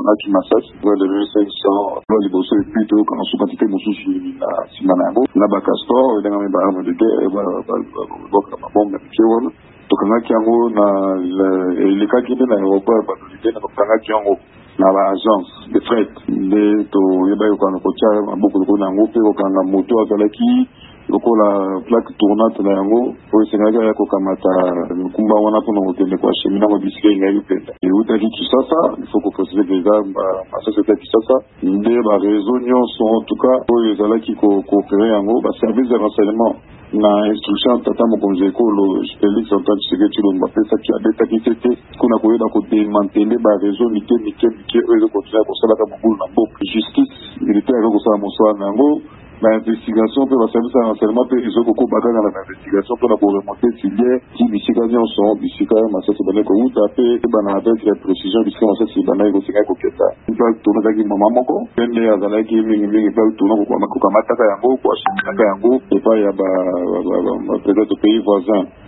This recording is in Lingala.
tokangaki Masasi pour le 500 pour les bosses et puis quand on quantité mosusu na simanango na ba castor et dans ba arme de guerre ba bombe kiwona tokangaki yango na le cas qui est dans l'aéroport ba na tokangaki yango na ba agence de fret de to yeba yo kana kocha beaucoup de na ngope ko kana moto azalaki lokola plaque tournante na yango po sengaga ya kokamata kumba wana pour ngotende kwa chemina mo disque ngai penda et utaki Kinshasa il faut que préciser déjà ma société Kinshasa nde ba réseau nyonso en tout cas po ezalaki coopérer yango ba service de renseignement na instruction tata mokonzi ekolo Félix Antoine Tshisekedi Tshilombo pesa ki abeta ki tete kuna koyeba ko démanteler ba réseau mike oyo continue kosala ka mobulu na mboka justice militaire ko kosala mosala nango l'investigation pour la service de renseignement pour les autres dans l'investigation pour la remonter filière qui bisika nyonso bisika masasi baneko utape bana avec la précision bisika masasi baneko singa koketa nto tuna dagi mama moko pende azalaki mingi pa tuna ko kamata ka yango kwa shimaka yango et pas ya ba peut-être pays voisins